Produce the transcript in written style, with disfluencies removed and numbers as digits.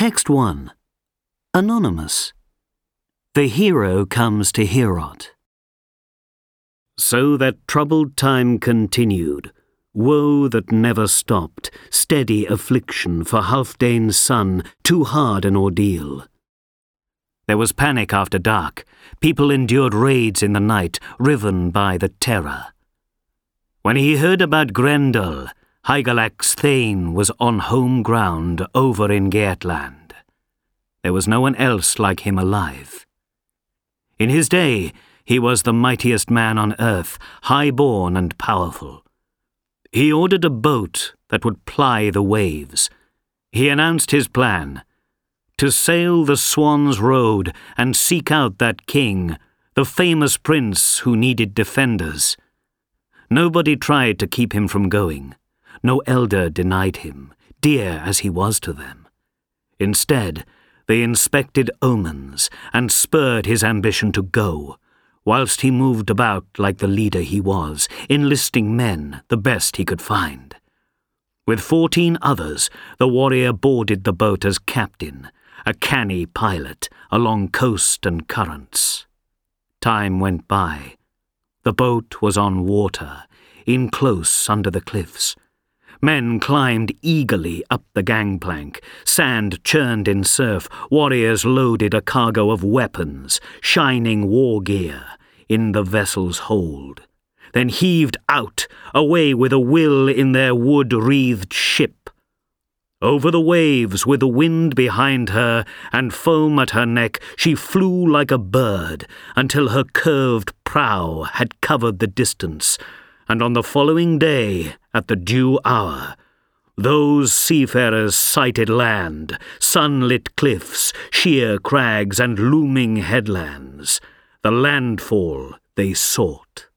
Text 1. Anonymous. The hero comes to Heorot. So that troubled time continued, woe that never stopped, steady affliction for Halfdane's son, too hard an ordeal. There was panic after dark. People endured raids in the night, riven by the terror. When he heard about Grendel, Hygelac's Thane was on home ground over in Geatland. There was no one else like him alive. In his day, he was the mightiest man on earth, high-born and powerful. He ordered a boat that would ply the waves. He announced his plan: to sail the Swan's Road and seek out that king, the famous prince who needed defenders. Nobody tried to keep him from going. No elder denied him, dear as he was to them. Instead, they inspected omens and spurred his ambition to go, whilst he moved about like the leader he was, enlisting men, the best he could find. With 14 others, the warrior boarded the boat as captain, a canny pilot, along coast and currents. Time went by. The boat was on water, in close under the cliffs. Men climbed eagerly up the gangplank, sand churned in surf, warriors loaded a cargo of weapons, shining war gear, in the vessel's hold, then heaved out, away with a will in their wood-wreathed ship. Over the waves, with the wind behind her and foam at her neck, she flew like a bird until her curved prow had covered the distance, and on the following day, at the due hour, those seafarers sighted land, sunlit cliffs, sheer crags and looming headlands, the landfall they sought.